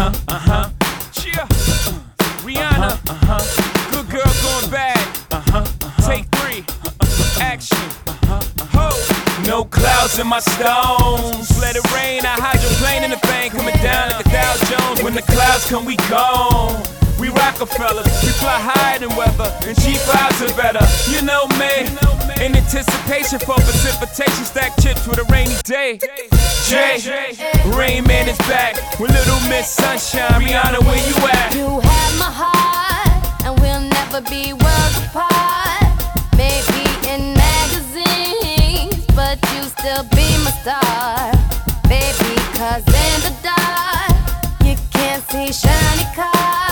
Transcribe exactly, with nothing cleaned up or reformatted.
uh-huh, uh-huh. Yeah. Uh, Rihanna, uh-huh. Good girl going bad. Uh-huh, uh-huh. Take three. Action. Uh-huh, uh-huh. No clouds in my stones. Let it rain. I hydroplane in the bank, coming down like a Dow Jones. When the clouds come, we gone. We Rockefellers, we fly higher than weather, and G fives are better. You know me, in anticipation for precipitation, stack chips with a rainy day. Jay, Rain Man is back with Little Miss Sunshine. Rihanna, where you at? You have my heart, and we'll never be worlds apart. Maybe in magazines, but you still be my star. Baby, cause in the dark, you can't see shiny cars.